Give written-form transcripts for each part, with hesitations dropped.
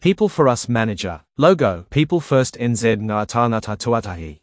People for Us Manager. Logo. People First NZ Ngātāngata Tuatahi.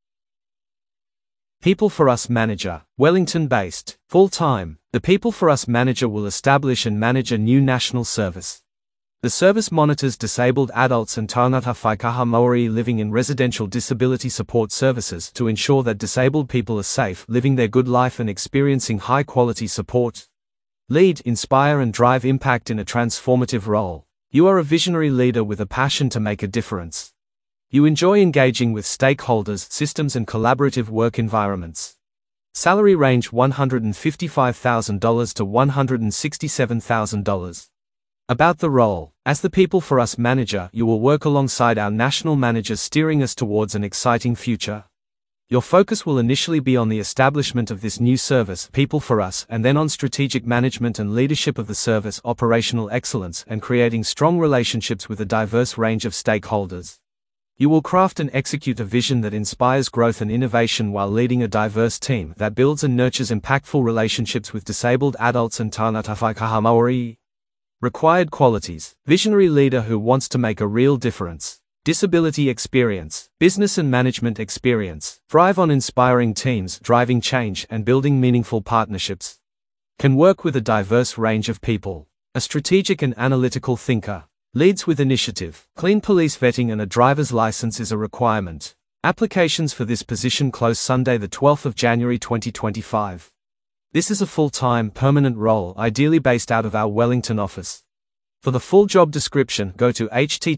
People for Us Manager. Wellington-based. Full-time. The People for Us Manager will establish and manage a new national service. The service monitors disabled adults and Taungata Whaikaha Maori living in residential disability support services to ensure that disabled people are safe, living their good life and experiencing high-quality support. Lead, inspire and drive impact in a transformative role. You are a visionary leader with a passion to make a difference. You enjoy engaging with stakeholders, systems and collaborative work environments. Salary range $155,000 to $167,000. About the role. As the People for Us Manager, you will work alongside our national managers steering us towards an exciting future. Your focus will initially be on the establishment of this new service, People for Us, and then on strategic management and leadership of the service, operational excellence, and creating strong relationships with a diverse range of stakeholders. You will craft and execute a vision that inspires growth and innovation while leading a diverse team that builds and nurtures impactful relationships with disabled adults and Taungata Whaikaha Maori. Required qualities. Visionary leader who wants to make a real difference. Disability experience. Business and management experience. Thrive on inspiring teams, driving change, and building meaningful partnerships. Can work with a diverse range of people. A strategic and analytical thinker. Leads with initiative. Clean police vetting and a driver's license is a requirement. Applications for this position close Sunday the 12th of January 2025. This is a full-time, permanent role, ideally based out of our Wellington office. For the full job description, go to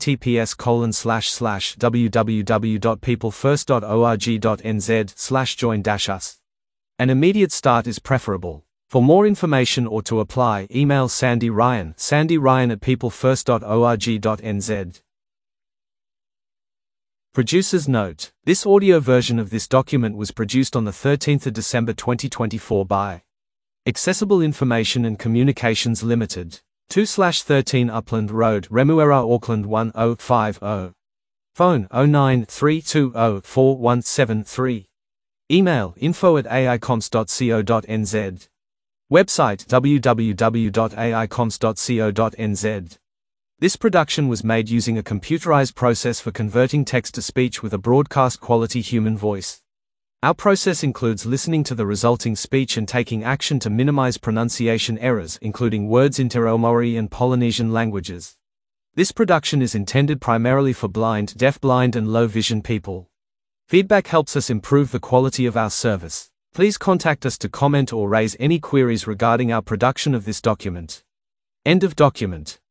https://www.peoplefirst.org.nz/join-us. An immediate start is preferable. For more information or to apply, email Sandy Ryan, sandyryan@peoplefirst.org.nz. Producer's note: this audio version of this document was produced on the 13th of December 2024 by Accessible Information and Communications Limited. 2/13 Upland Road, Remuera, Auckland 1050. Phone 0932044173. Email info@aicoms.co.nz. Website www.aicoms.co.nz. This production was made using a computerized process for converting text to speech with a broadcast quality human voice. Our process includes listening to the resulting speech and taking action to minimize pronunciation errors, including words in Te Reo Maori and Polynesian languages. This production is intended primarily for blind, deaf-blind and low-vision people. Feedback helps us improve the quality of our service. Please contact us to comment or raise any queries regarding our production of this document. End of document.